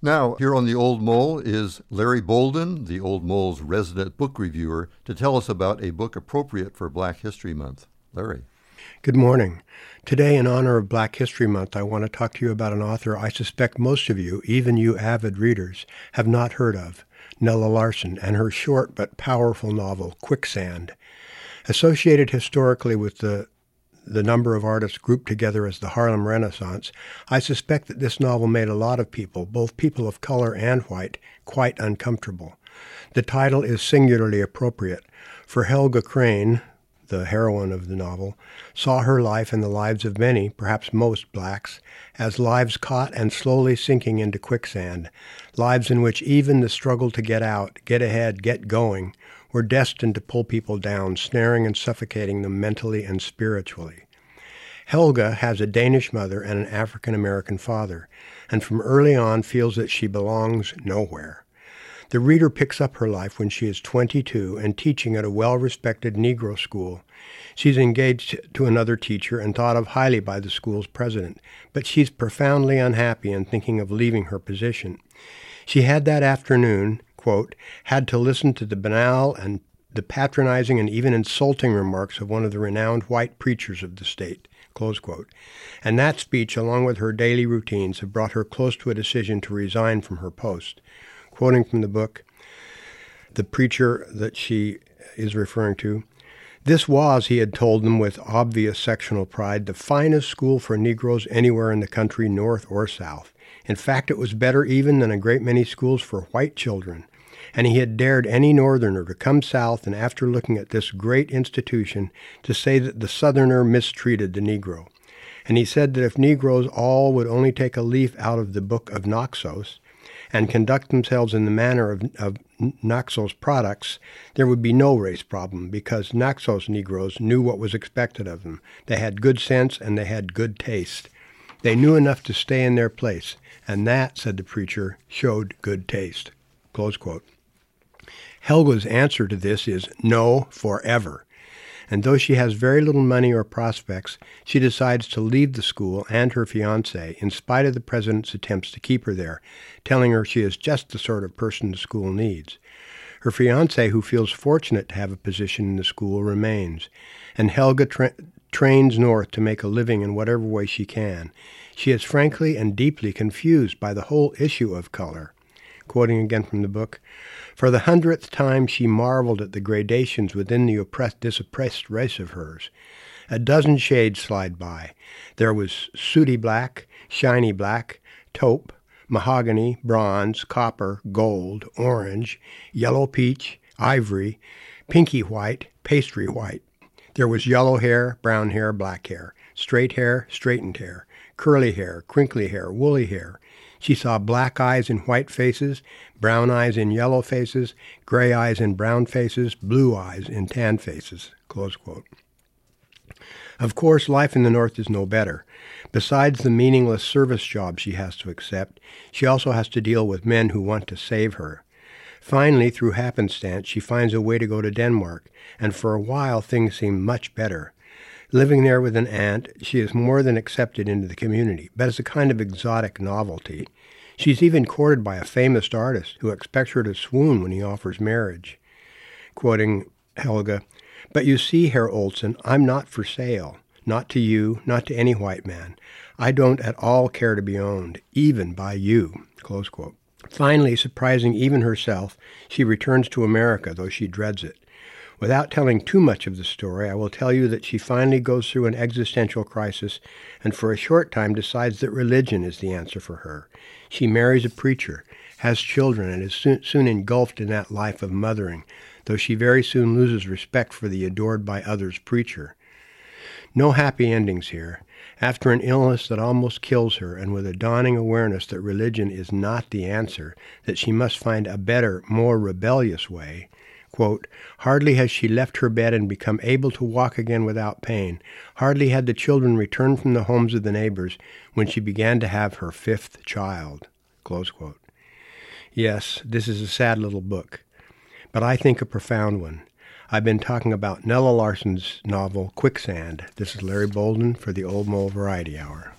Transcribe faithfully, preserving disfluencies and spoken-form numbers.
Now, here on The Old Mole is Larry Bolden, The Old Mole's resident book reviewer, to tell us about a book appropriate for Black History Month. Larry. Good morning. Today, in honor of Black History Month, I want to talk to you about an author I suspect most of you, even you avid readers, have not heard of, Nella Larsen, and her short but powerful novel, Quicksand. Associated historically with the the number of artists grouped together as the Harlem Renaissance, I suspect that this novel made a lot of people, both people of color and white, quite uncomfortable. The title is singularly appropriate, for Helga Crane, the heroine of the novel, saw her life and the lives of many, perhaps most, blacks, as lives caught and slowly sinking into quicksand, lives in which even the struggle to get out, get ahead, get going, were destined to pull people down, snaring and suffocating them mentally and spiritually. Helga has a Danish mother and an African-American father, and from early on feels that she belongs nowhere. The reader picks up her life when she is twenty-two and teaching at a well-respected Negro school. She's engaged to another teacher and thought of highly by the school's president, but she's profoundly unhappy and thinking of leaving her position. She had that afternoon, quote, had to listen to the banal and the patronizing and even insulting remarks of one of the renowned white preachers of the state, close quote. And that speech, along with her daily routines, have brought her close to a decision to resign from her post. Quoting from the book, the preacher that she is referring to, this was, he had told them with obvious sectional pride, the finest school for Negroes anywhere in the country, north or south. In fact, it was better even than a great many schools for white children. And he had dared any Northerner to come south and, after looking at this great institution, to say that the Southerner mistreated the Negro. And he said that if Negroes all would only take a leaf out of the book of Naxos and conduct themselves in the manner of, of Naxos products, there would be no race problem, because Naxos Negroes knew what was expected of them. They had good sense and they had good taste. They knew enough to stay in their place, and that, said the preacher, showed good taste. Close quote. Helga's answer to this is no forever. And though she has very little money or prospects, she decides to leave the school and her fiancé, in spite of the president's attempts to keep her there, telling her she is just the sort of person the school needs. Her fiancé, who feels fortunate to have a position in the school, remains, and Helga tra- trains north to make a living in whatever way she can. She is frankly and deeply confused by the whole issue of color. Quoting again from the book, for the hundredth time she marveled at the gradations within the oppressed, this oppressed race of hers. A dozen shades slide by. There was sooty black, shiny black, taupe, mahogany, bronze, copper, gold, orange, yellow peach, ivory, pinky white, pastry white. There was yellow hair, brown hair, black hair, straight hair, straightened hair, curly hair, crinkly hair, woolly hair. She saw black eyes in white faces, brown eyes in yellow faces, gray eyes in brown faces, blue eyes in tan faces. Close quote. Of course, life in the North is no better. Besides the meaningless service job she has to accept, she also has to deal with men who want to save her. Finally, through happenstance, she finds a way to go to Denmark, and for a while things seem much better. Living there with an aunt, she is more than accepted into the community, but as a kind of exotic novelty. She's even courted by a famous artist who expects her to swoon when he offers marriage. Quoting Helga, but you see, Herr Olsen, I'm not for sale. Not to you, not to any white man. I don't at all care to be owned, even by you. Close quote. Finally, surprising even herself, she returns to America, though she dreads it. Without telling too much of the story, I will tell you that she finally goes through an existential crisis and for a short time decides that religion is the answer for her. She marries a preacher, has children, and is soon, soon engulfed in that life of mothering, though she very soon loses respect for the adored by others preacher. No happy endings here. After an illness that almost kills her, and with a dawning awareness that religion is not the answer, that she must find a better, more rebellious way, quote, hardly has she left her bed and become able to walk again without pain, hardly had the children returned from the homes of the neighbors, when she began to have her fifth child, close quote. Yes, this is a sad little book, but I think a profound one. I've been talking about Nella Larsen's novel, Quicksand. This is Larry Bolden for the Old Mole Variety Hour.